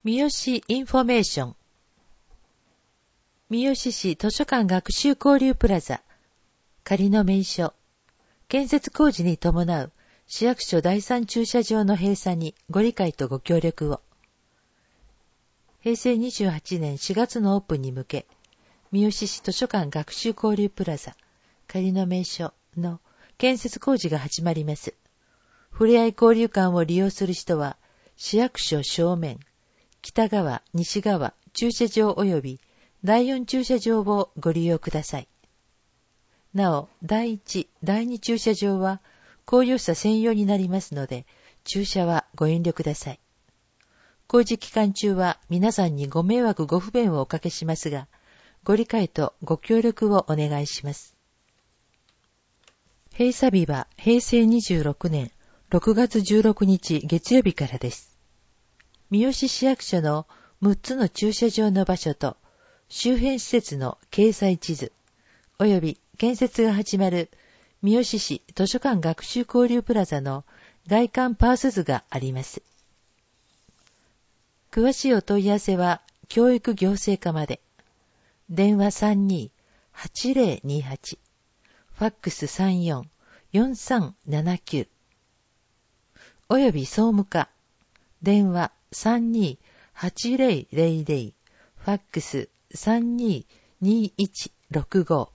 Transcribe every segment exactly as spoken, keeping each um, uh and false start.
三好インフォメーション。三好市図書館学習交流プラザ仮の名所。建設工事に伴う市役所第三駐車場の閉鎖にご理解とご協力を。へいせいにじゅうはちねんしがつのオープンに向け、三好市図書館学習交流プラザ仮の名所の建設工事が始まります。ふれあい交流館を利用する人は、市役所正面、北側、西側、駐車場及びだいよん駐車場をご利用ください。なお、だいいち、だいに駐車場は公用車専用になりますので、駐車はご遠慮ください。工事期間中は皆さんにご迷惑ご不便をおかけしますが、ご理解とご協力をお願いします。閉鎖日はへいせいにじゅうろくねんろくがつじゅうろくにち月曜日からです。三好市役所のむっつの駐車場の場所と周辺施設の掲載地図、及び建設が始まる三好市図書館学習交流プラザの外観パース図があります。詳しいお問い合わせは教育行政課まで。電話 さんにーはちぜろにはち、ファックス さんよんよんさんななきゅう、および総務課、電話 さんにーはちぜろぜろぜろ、ファックス さんにーにいちろくご。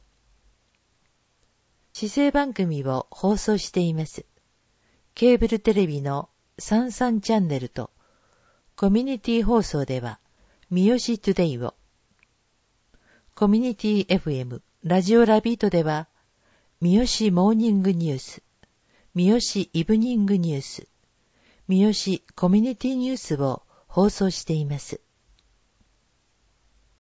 市政番組を放送しています。ケーブルテレビのさんじゅうさんチャンネルと、コミュニティ放送では、三好トゥデイを、コミュニティ エフエム、ラジオラビートでは、三好モーニングニュース、三好イブニングニュース、三好コミュニティニュースを放送しています。